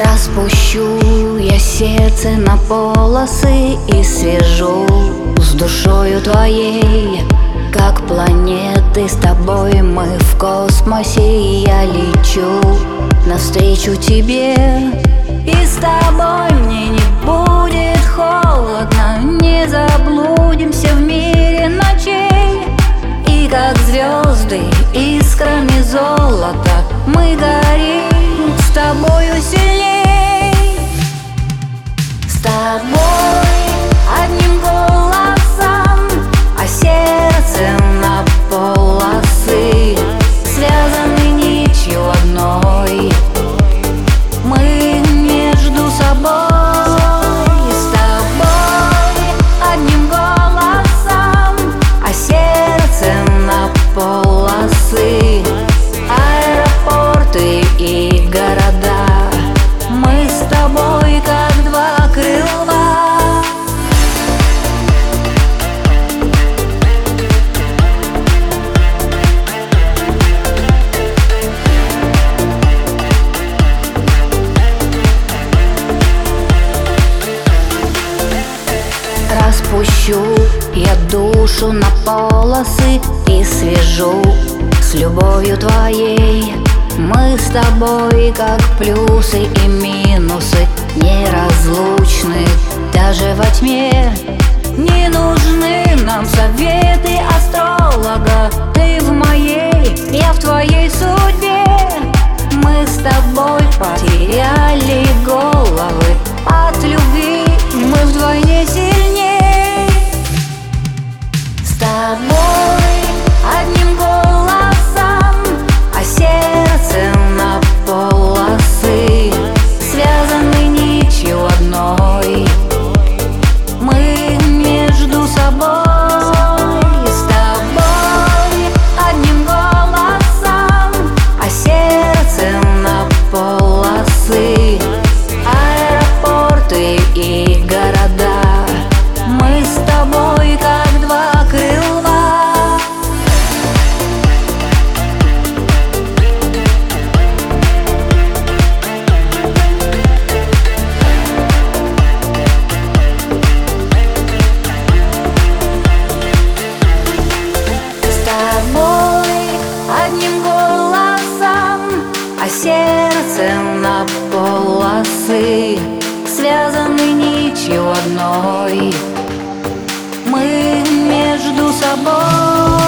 Распущу я сердце на полосы и свяжу с душою твоей. Как планеты с тобой мы в космосе, и я лечу навстречу тебе. И с тобой мне не будет холодно, не заблудимся в мире ночей. И как звезды искрами золота мы горим с тобою сильней. С тобой одним голосом, а сердцем на полосы, связаны нитью одной мы между собой. С тобой одним голосом, а сердцем на полосы, аэропорты и города. Мы с тобой как два крыла. Распущу я душу на полосы и свяжу с любовью твоей. Мы с тобой как плюсы и минусы, неразлучны даже во тьме. Не нужны нам советы астролога, ты в моей, я в твоей судьбе. Мы с тобой потеряли головы от любви, мы вдвойне сильней. С тобой одним голосом, а сердцем на полосы, связаны нитью одной мы между собой. С тобой одним голосом, а сердцем на полосы, аэропорты и города. Мы с тобой как два крыла. С тобой одним голосом, а сердцем на полосы, связаны нитью одной мы между собой.